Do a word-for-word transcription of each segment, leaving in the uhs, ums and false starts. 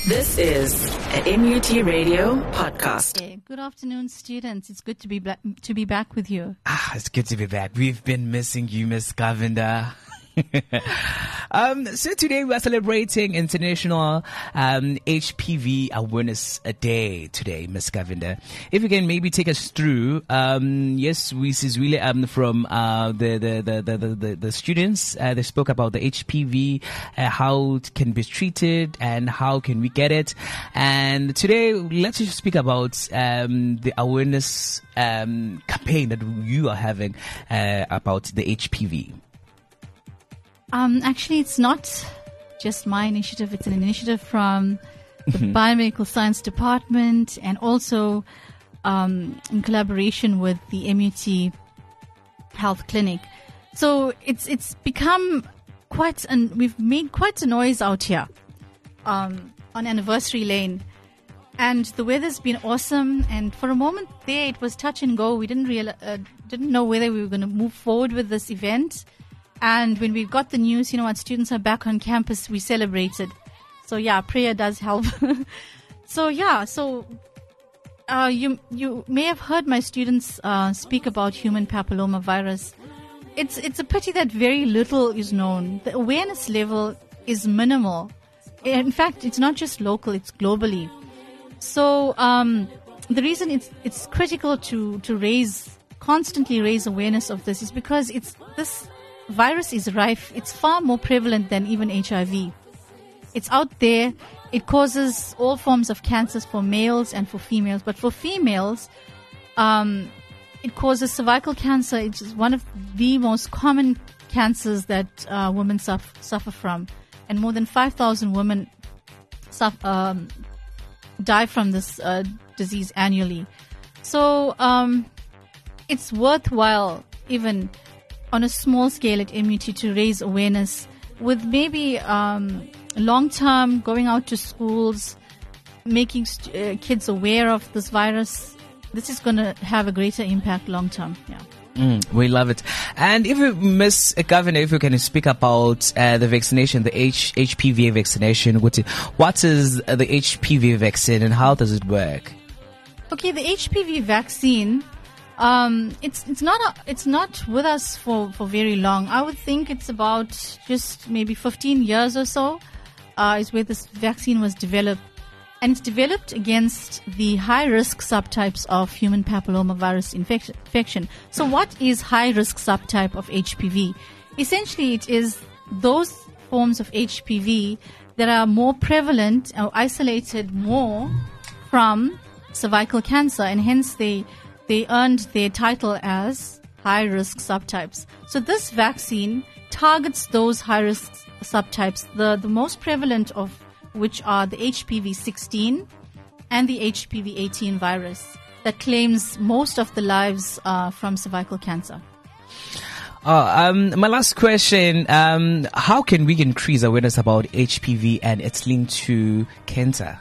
This is an M U T Radio podcast. Okay. Good afternoon, students. It's good to be bla- to be back with you. Ah, it's good to be back. We've been missing you, Miss Govinda. um, so today we are celebrating International um, H P V Awareness Day today, Miss Govinda. If you can maybe take us through, um, yes, this is really um, from uh, the, the, the, the, the, the students. Uh, they spoke about the H P V, uh, how it can be treated and how can we get it. And today, let's just speak about um, the awareness um, campaign that you are having uh, about the H P V. Um, actually, it's not just my initiative. It's an initiative from the Biomedical Science Department and also um, in collaboration with the M U T Health Clinic. So it's it's become quite an we've made quite a noise out here um, on Anniversary Lane, and the weather's been awesome. And for a moment there, it was touch and go. We didn't real uh, didn't know whether we were going to move forward with this event. And when we got the news, you know what, students are back on campus, we celebrated. So yeah, prayer does help. so yeah, so uh, you you may have heard my students uh, speak about human papillomavirus. It's it's a pity that very little is known. The awareness level is minimal. In fact, it's not just local; it's globally. So um, the reason it's it's critical to to raise constantly raise awareness of this is because it's this. Virus is rife. It's far more prevalent than even H I V. It's out there. It causes all forms of cancers for males and for females. But for females, um, it causes cervical cancer. It's one of the most common cancers that uh, women suffer, suffer from. And more than five thousand women suffer, um, die from this uh, disease annually. So um, it's worthwhile even on a small scale at M U T to raise awareness with maybe um, long-term going out to schools, making st- uh, kids aware of this virus. This is going to have a greater impact long-term. Yeah. Mm, we love it. And if you, Miss Governor, if you can speak about uh, the vaccination, the H- HPV vaccination, what, what is the H P V vaccine and how does it work? Okay, the H P V vaccine... Um, it's it's not a, it's not with us for, for very long. I would think it's about just maybe fifteen years or so uh, is where this vaccine was developed. And it's developed against the high-risk subtypes of human papillomavirus infection. infection. So what is high-risk subtype of H P V? Essentially, it is those forms of H P V that are more prevalent or isolated more from cervical cancer, and hence they... They earned their title as high-risk subtypes. So this vaccine targets those high-risk subtypes, the, the most prevalent of which are the H P V sixteen and the H P V eighteen virus that claims most of the lives uh, from cervical cancer. Oh, um, my last question, um, how can we increase awareness about H P V and its link to cancer?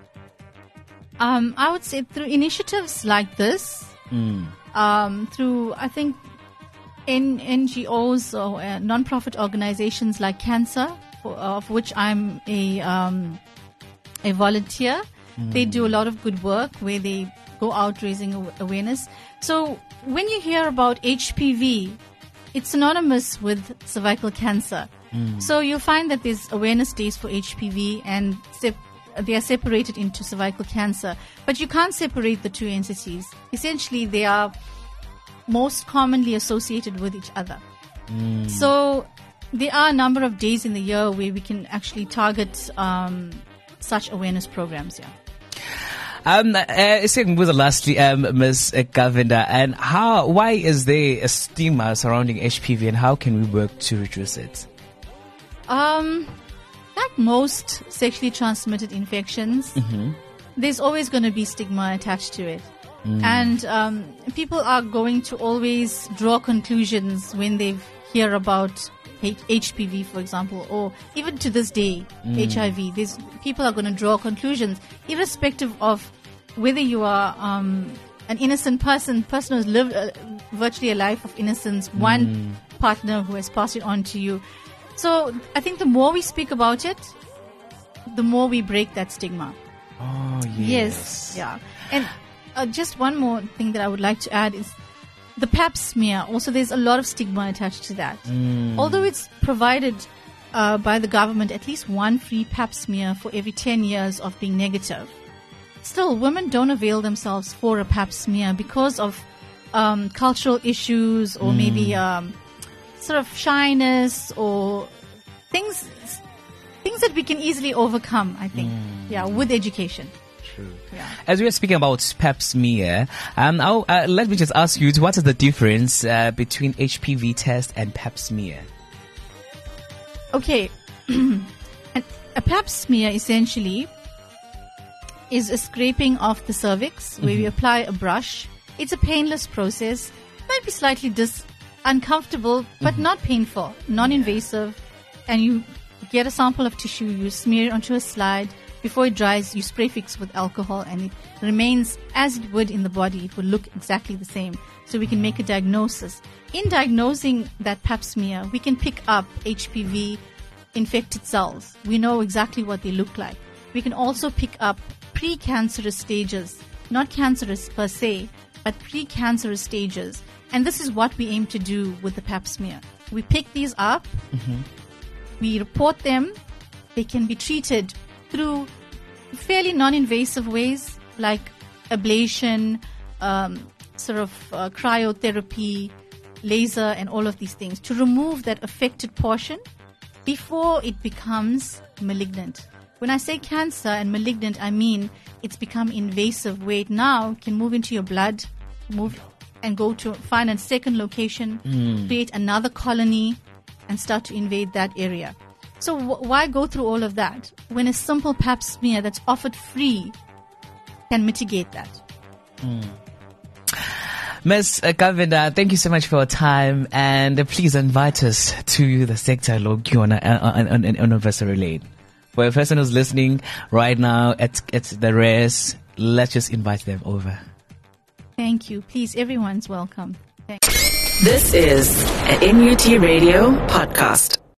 Um, I would say through initiatives like this, mm. um, through, I think, N- NGOs or uh, non-profit organizations like Cancer, for, of which I'm a, um, a volunteer. Mm. They do a lot of good work where they go out raising aw- awareness. So when you hear about H P V, it's synonymous with cervical cancer. Mm. So you'll find that there's awareness days for H P V and sep- they are separated into cervical cancer. But you can't separate the two entities. Essentially, they are most commonly associated with each other. Mm. So there are a number of days in the year where we can actually target um, such awareness programs. Yeah. Um, uh, same with the lastly, um, Miz Govinda, and how? Why is there a stigma surrounding H P V, and how can we work to reduce it? Um. Like most sexually transmitted infections, mm-hmm. there's always going to be stigma attached to it. Mm. And um, people are going to always draw conclusions when they hear about H P V, for example, or even to this day, mm. H I V. There's, people are going to draw conclusions, irrespective of whether you are um, an innocent person, person who's lived uh, virtually a life of innocence, mm. one partner who has passed it on to you. So I think the more we speak about it, the more we break that stigma. Oh, yes. Yes, yeah. And uh, just one more thing that I would like to add is the pap smear. Also, there's a lot of stigma attached to that. Mm. Although it's provided uh, by the government at least one free pap smear for every ten years of being negative, still, women don't avail themselves for a pap smear because of um, cultural issues or mm. maybe um, sort of shyness or things things that we can easily overcome, I think, mm. yeah, with education. True. Yeah. As we are speaking about pap smear, um, I'll, uh, let me just ask you, what is the difference uh, between H P V test and pap smear? Okay. And a pap smear essentially is a scraping of the cervix mm-hmm. where we apply a brush. It's a painless process. It might be slightly dis- uncomfortable, but mm-hmm. not painful, non-invasive. And you get a sample of tissue, you smear it onto a slide. Before it dries, you spray fix with alcohol and it remains as it would in the body. It will look exactly the same. So we can make a diagnosis. In diagnosing that pap smear, we can pick up H P V infected cells. We know exactly what they look like. We can also pick up precancerous stages, not cancerous per se, but precancerous stages. And this is what we aim to do with the pap smear. We pick these up, mm-hmm. we report them, they can be treated through fairly non-invasive ways like ablation, um, sort of uh, cryotherapy, laser, and all of these things to remove that affected portion before it becomes malignant. When I say cancer and malignant, I mean it's become invasive where it now can move into your blood, move and go to find a second location, mm. create another colony, and start to invade that area. So w- why go through all of that when a simple pap smear that's offered free can mitigate that? Mm. Miz Kavinda, thank you so much for your time, and uh, please invite us to the sector Logiona on Anniversary Lane. For a person who's listening right now at, at the res, let's just invite them over. Thank you. Please, everyone's welcome. Thank you. This is an N U T Radio podcast.